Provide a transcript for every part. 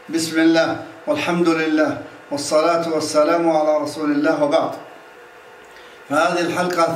بسم الله والحمد لله والصلاة والسلام على رسول الله، وبعد. فهذه الحلقة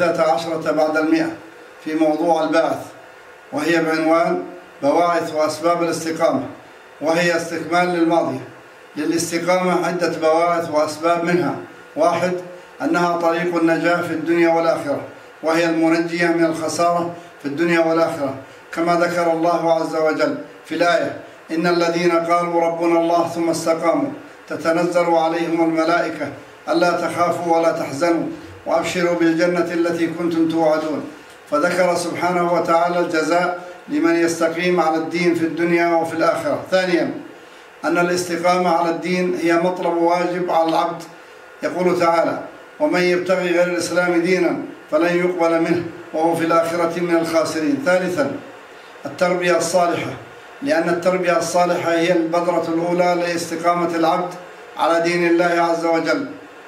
13 بعد 100 في موضوع البعث، وهي بعنوان بواعث وأسباب الاستقامة، وهي استكمال للماضية. للاستقامة عدة بواعث وأسباب، منها: 1. أنها طريق النجاة في الدنيا والآخرة، وهي المنجية من الخسارة في الدنيا والآخرة، كما ذكر الله عز وجل في الآية: إن الذين قالوا ربنا الله ثم استقاموا تتنزل عليهم الملائكة ألا تخافوا ولا تحزنوا وأبشروا بالجنة التي كنتم توعدون. فذكر سبحانه وتعالى الجزاء لمن يستقيم على الدين في الدنيا وفي الآخرة. 2. أن الاستقامة على الدين هي مطلب واجب على العبد. يقول تعالى: ومن يبتغي غير الإسلام دينا فلن يقبل منه وهو في الآخرة من الخاسرين. 3. التربية الصالحة، لأن التربية الصالحة هي البذرة الأولى لاستقامة العبد على دين الله عز وجل.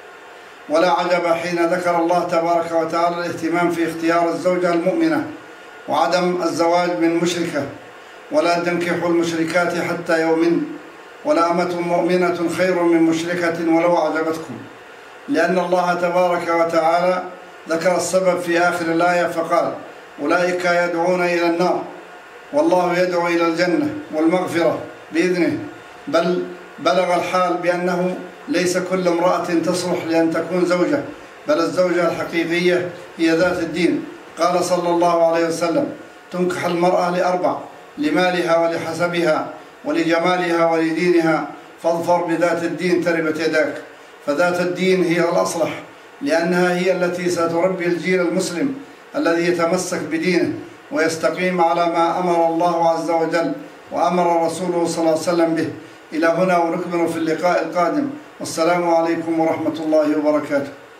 ولا عجب حين ذكر الله تبارك وتعالى الاهتمام في اختيار الزوجة المؤمنة وعدم الزواج من مشركة: ولا تنكحوا المشركات حتى يؤمن، ولا أمة مؤمنة خير من مشركة ولو أعجبتكم. لأن الله تبارك وتعالى ذكر السبب في آخر الآية فقال: أولئك يدعون إلى النار والله يدعو إلى الجنة والمغفرة بإذنه. بل بلغ الحال بأنه ليس كل امرأة تصلح لأن تكون زوجة، بل الزوجة الحقيقية هي ذات الدين. قال صلى الله عليه وسلم: تنكح المرأة لأربع: لمالها ولحسبها ولجمالها ولدينها، فاظفر بذات الدين تربت يداك. فذات الدين هي الأصلح، لأنها هي التي ستربي الجيل المسلم الذي يتمسك بدينه ويستقيم على ما أمر الله عز وجل وأمر رسوله صلى الله عليه وسلم به. إلى هنا، ونكمل في اللقاء القادم، والسلام عليكم ورحمة الله وبركاته.